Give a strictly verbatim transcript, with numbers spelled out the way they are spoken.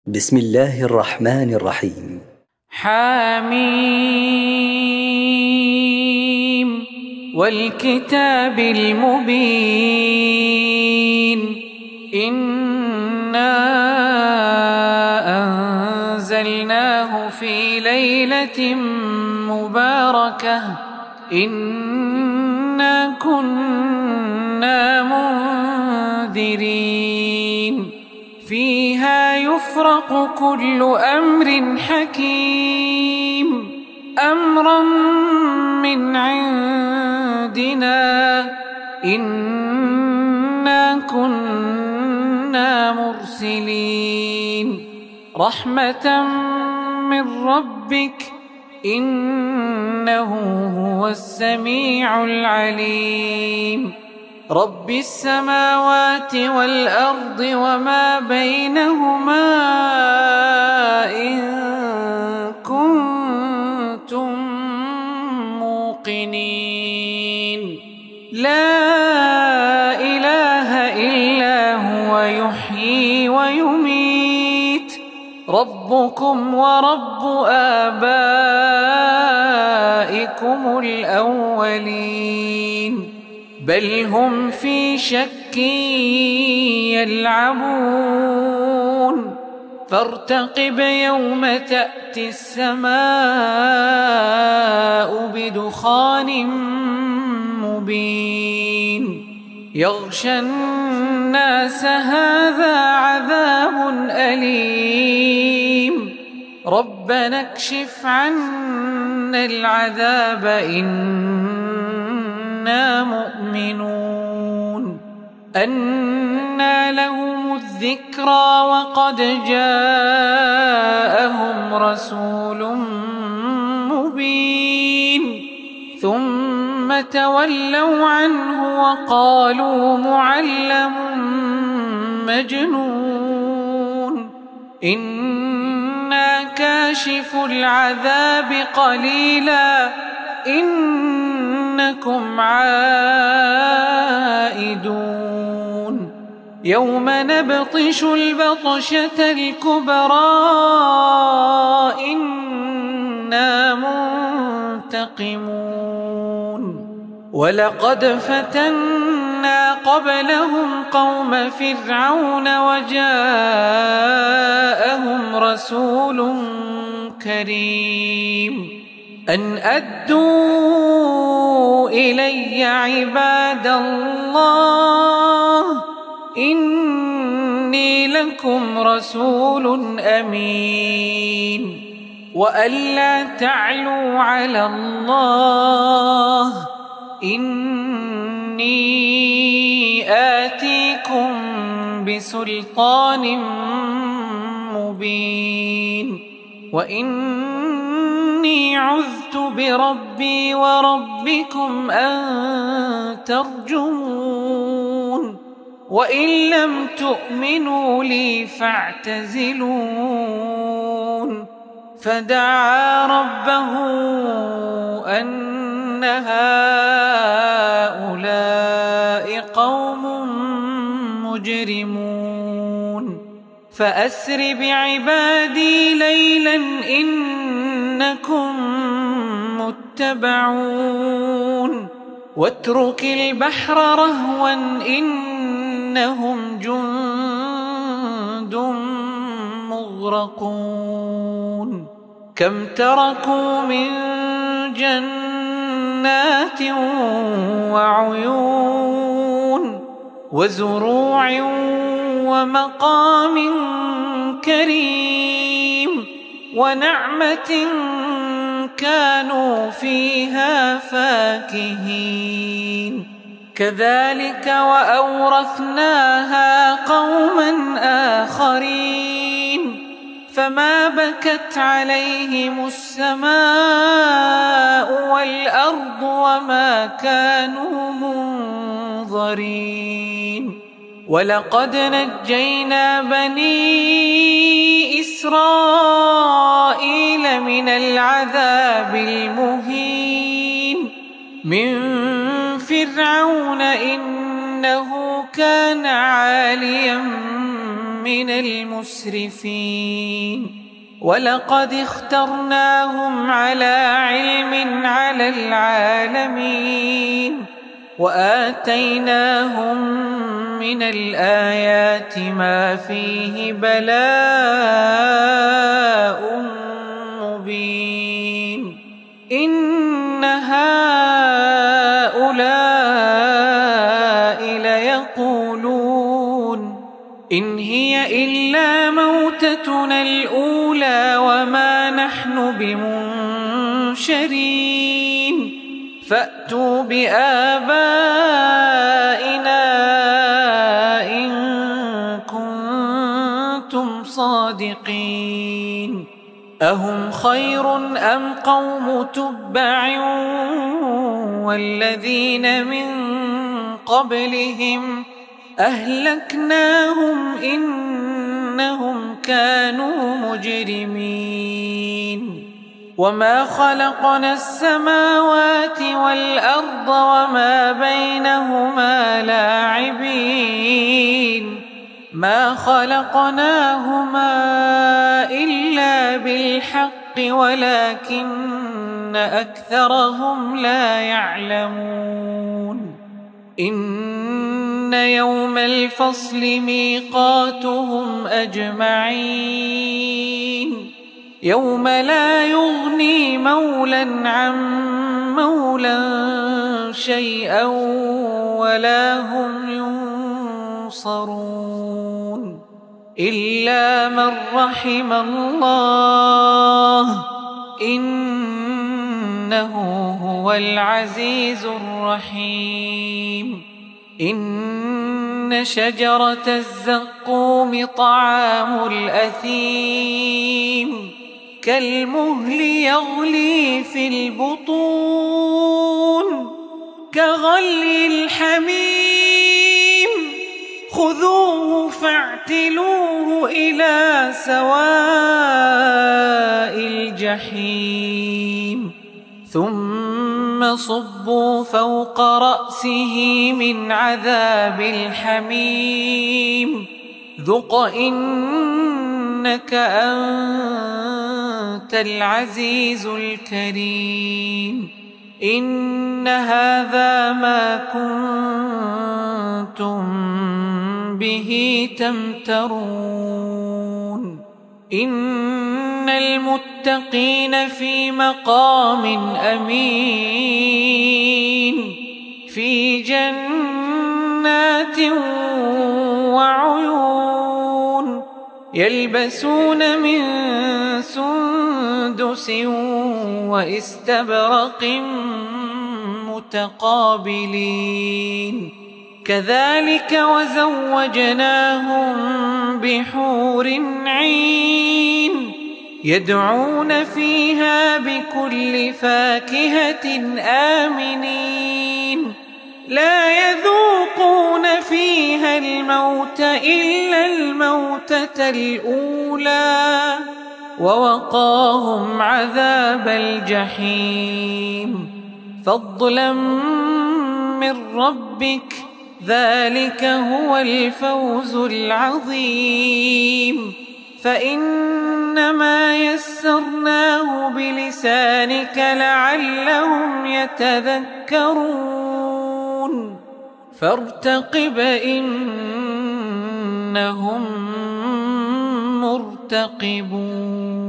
بسم الله الرحمن الرحيم. حميم والكتاب المبين إنا أنزلناه في ليلة مباركة إنا كنا منذرين فيها يفرق كل أمر حكيم أمرا من عندنا إنا كنا مرسلين رحمة من ربك إنه هو السميع العليم رب السماوات والأرض وما بينهما إن كنتم موقنين لا إله إلا هو يحيي ويميت ربكم ورب آبائكم الأولين بل هم في شك يلعبون فارتقب يوم تأتي السماء بدخان مبين يغشى الناس هذا عذاب أليم ربنا اكشف عنا العذاب إنا مؤمنون أنى لهم الذكرى وقد جاءهم رسول مبين ثم تولوا عنه وقالوا معلم مجنون إنا كاشف العذاب قليلا إنكم عائدون يوم نبطش البطشة الكبرى إنا منتقمون ولقد فتنا قبلهم قوم فرعون وجاءهم رسول كريم أن أدوا إلي عباد الله إني لكم رسول أمين وألا تعلوا على الله إني آتيكم بسلطان مبين وإني عذت بربي وربكم أن ترجمون وإن لم تؤمنوا لي فاعتزلون فدعا ربه أن هؤلاء قوم مجرمون فأسر بعبادي ليلا إنكم متبعون واترك البحر رهوا إنهم جند مغرقون كم تركوا من جنات وعيون وزروع ومقام كريم ونعمة كانوا فيها فاكهين كذلك وأورثناها قوما آخرين فما بكت عليهم السماء والأرض وما كانوا منظرين ولقد نجينا بني إسرائيل من العذاب المهين من فرعون إنه كان عاليا من المسرفين ولقد اخترناهم على علم على العالمين وآتيناهم من الآيات ما فيه بلاء مبين إن هؤلاء ليقولون إن هي إلا موتتنا الأولى وما نحن بمنشرين فأتوا بآبائنا إن كنتم صادقين أهم خير أم قوم تبع والذين من قبلهم أهلكناهم إنهم كانوا مجرمين وما خلقنا السماوات والأرض وما بينهما لاعبين ما خلقناهما إلا بالحق ولكن أكثرهم لا يعلمون إن يوم الفصل ميقاتهم أجمعين يوم لا يغني مولا عن مولا شيئا ولا هم ينصرون إلا من رحم الله إنه هو العزيز الرحيم إن شجرة الزقوم طعام الأثيم كالمهل يغلي في البطون كغلي الحميم خذوه فاعتلوه إلى سواء الجحيم ثم صبوا فوق رأسه من عذاب الحميم ذق إنك أنت العزيز الكريم إن هذا ما كنتم به تمترون إن المتقين في مقام أمين في جنات وعيون يلبسون من سندس واستبرق متقابلين كذلك وزوجناهم بحور عين يدعون فيها بكل فاكهة آمنين لا يذوقون فيها الموت إلا الموتة الأولى ووقاهم عذاب الجحيم فضلا من ربك ذلك هو الفوز العظيم فإنما يسرناه بلسانك لعلهم يتذكرون فارتقب إنهم مرتقبون.